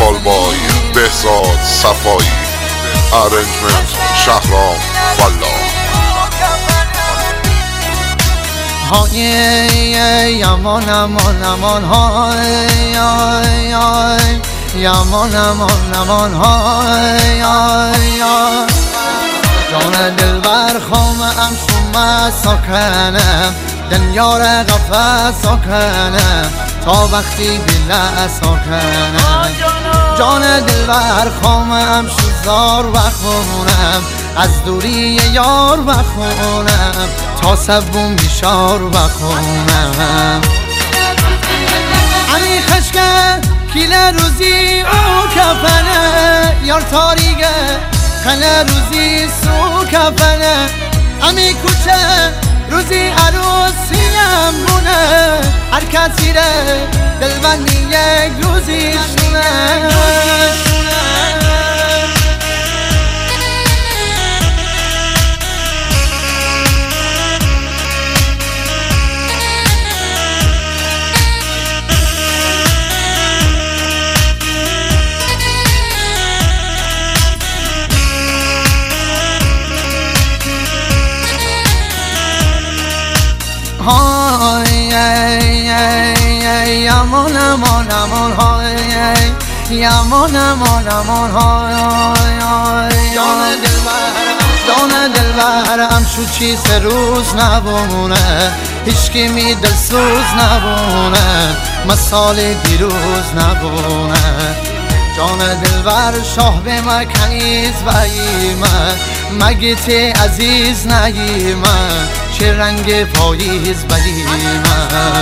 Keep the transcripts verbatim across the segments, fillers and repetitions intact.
کالبای بهزاد صفایی، ارنجمنت شهرام والله. های امان امان امان های امان امان امان های جان دلبر خامم شما ساکنم دنیار قفص ساکنم تا وقتی بله ساکنم جان دلبر خامم شوزار بخونم از دوری یار بخونم تا سبون بیشار بخونم امی خشکه کیل روزی او کفنه یار تاریگه خنه روزی سو کفنه امی کوچه روزی عروسیم بونه هر کسی ره دلبندی یک روزی شونه های امان امان امان های امان امان امان های جان دلبرم جان دلبرم شو چی سه روز نبونه هیچکی می دلسوز نبونه مثال دیروز نبونه جان دلبر شاه به ما کنیز باییمه مگیت عزیز نگیمه چه رنگ پاییز بلیمه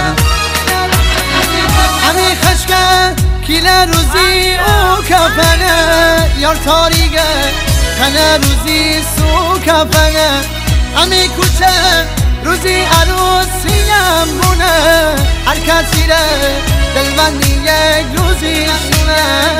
همی خشکه کیل روزی او کفنه یار تاریگه خنه روزی سو کفنه همی کوچه روزی عروسیم بونه هر کسی ره دلبندی یک روزی شونه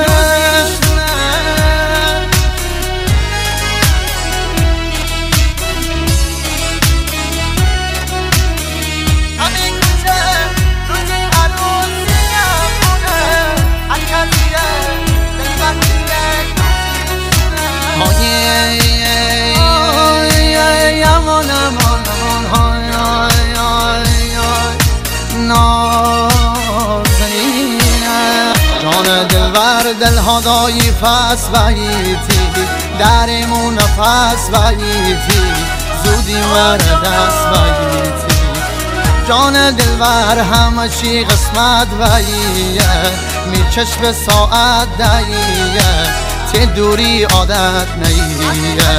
جان دلبر دلها دایی فس باییتی درمون نفس باییتی زودی مر دست باییتی جان دلبر همه چی قسمت باییه می چشم ساعت داییه تی دوری عادت نیه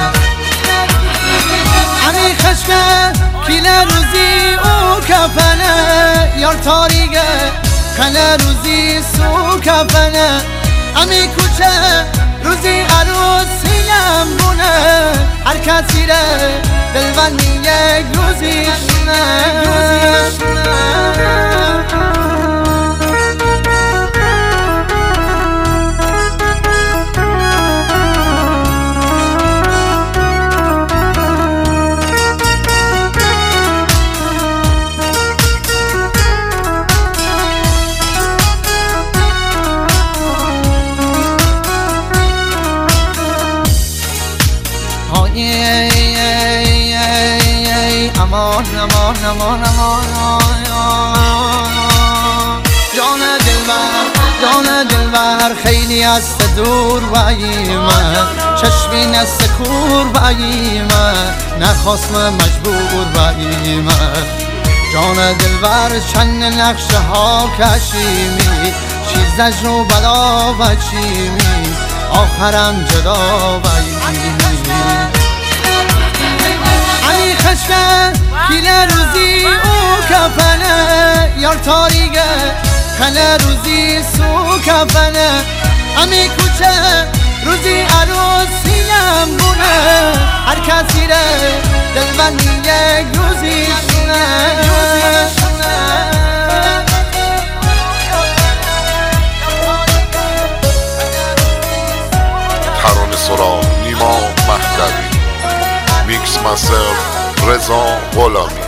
امی خشکه کیل روزی او کفنه یار تاریگه خنه روزی سو کفنه امی کوچه روزی عروسیم بونه هر کسی ره دلبندی یک روزی شونه امان امان امان امان جان دلبر جان دلبر خیلی از دور باییمه چشمی نست کور باییمه نخواستم مجبور باییمه جان دلبر چند نقشه ها کشیمی چیز زجر و بلا بچیمی آخرم جدا باییمی علی خشکه کیل روزی او کفنه یار تاریگه خنه روزی سو کفنه امی کوچه روزی عروسیم بونه هر کسی ره دلبندی یک روزی شونه ترانه سرا نیما مهدوی، میکس مستر رضا غلامی.